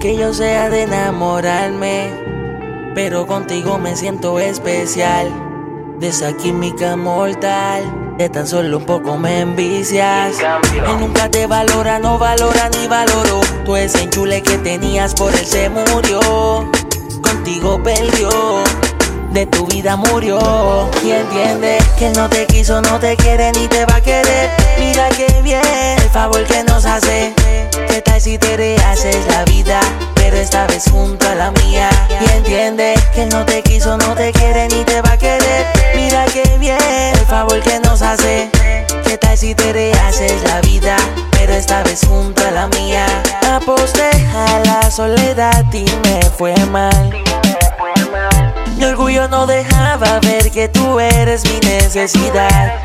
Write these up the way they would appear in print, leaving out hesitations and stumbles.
que yo sea de enamorarme, pero contigo me siento especial. De esa química mortal, de tan solo un poco me envicias. Él nunca te valora, no valora ni valoró. Tú ese enchule que tenías por él se murió. Contigo perdió, de tu vida murió. Y entiende que él no te quiso, no te quiere ni te va a querer. Mira qué bien el favor que nos hace. ¿Qué tal si te rehaces la vida, pero esta vez junto a la mía? Y entiende que él no te quiso, no te quiere ni te va a querer. Mira qué bien el favor que nos hace. ¿Qué tal si te rehaces la vida, pero esta vez junto a la mía? Aposté a la soledad y me fue mal. Mi orgullo no dejaba ver que tú eres mi necesidad.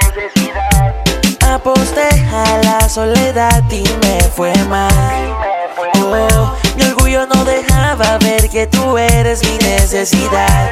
Aposté a la soledad y me fue mal. Oh, mi orgullo no dejaba ver que tú eres mi necesidad.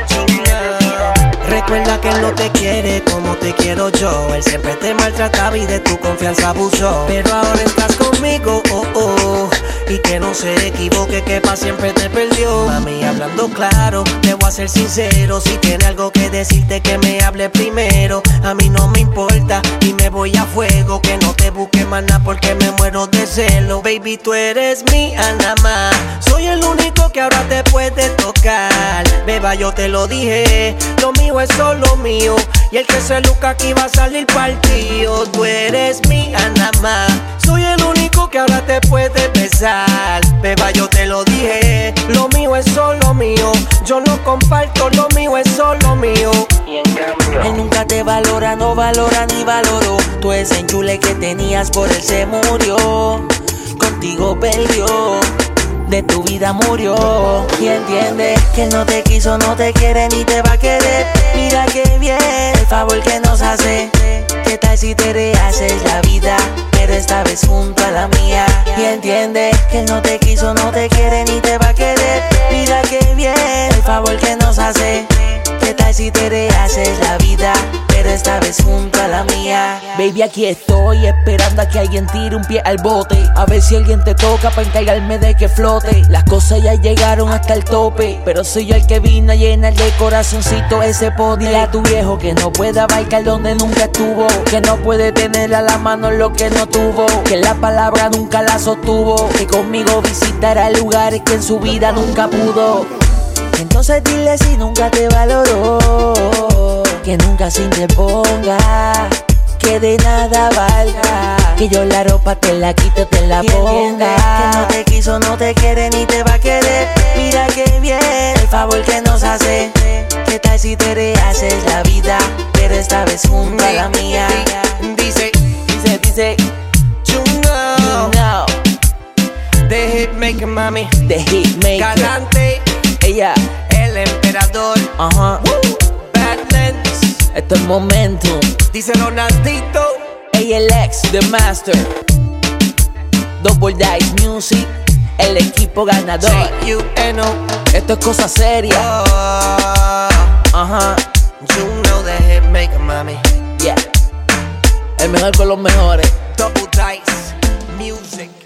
Recuerda que él no te quiere como te quiero yo. Él siempre te maltrataba y de tu confianza abusó. Pero ahora estás conmigo, oh, oh. Y que no se equivoque, que pa' siempre te perdió. Mami, hablando claro, te voy a ser sincero. Si tiene algo que decirte, que me hable primero. A mí no me importa y me voy a fuego. Que no te busque más nada porque me muero de celo. Baby, tú eres mi Anamá. Soy el único que ahora te puede tocar. Beba, yo te lo dije, lo mío es solo mío. Y el que se luca aquí va a salir partido. Tú eres mi Anamá. Soy el único que ahora te puede besar. Beba, yo te lo dije, lo mío es solo mío. Yo no comparto, lo mío es solo mío. Y en cambio, él nunca te valora, no valora ni valoró. Tú ese enchule que tenías por él se murió. Contigo perdió, de tu vida murió. Y entiende que él no te quiso, no te quiere ni te va a querer. Mira qué bien el favor que nos hace. ¿Qué tal si te rehaces la vida, pero esta vez junto a la mía? Y entiende que él no te quiso, no te quiere ni te va a querer. Mira qué bien el favor que nos hace. ¿Qué tal si te rehaces la vida, pero esta vez junto a la mía? Baby, aquí estoy esperando a que alguien tire un pie al bote. A ver si alguien te toca para encargarme de que flote. Las cosas ya llegaron hasta el tope, pero soy yo el que vino a llenar de corazoncito ese podio. Dile a tu viejo que no puede abarcar donde nunca estuvo, que no puede tener a la mano lo que no tuvo, que la palabra nunca la sostuvo, que conmigo visitará lugares que en su vida nunca pudo. Entonces dile si nunca te valoró, que nunca se interponga, que de nada valga, que yo la ropa te la quito, te la ponga. Que no te quiso, no te quiere ni te va a querer. Mira qué bien el favor que nos hace. ¿Qué tal si te rehaces la vida, pero esta vez junto a la mía? Dice You know. The Hitmaker, mami. The Hitmaker. Galante, Ella, el emperador. Badlands. Esto es Momentum. Díselo, Naldito. Ella, el ex, The Master. Double Dice Music, el equipo ganador. J-U-N-O. Esto es cosa seria. You know the Hitmaker, mami. Yeah. El mejor con los mejores. Double Dice Music.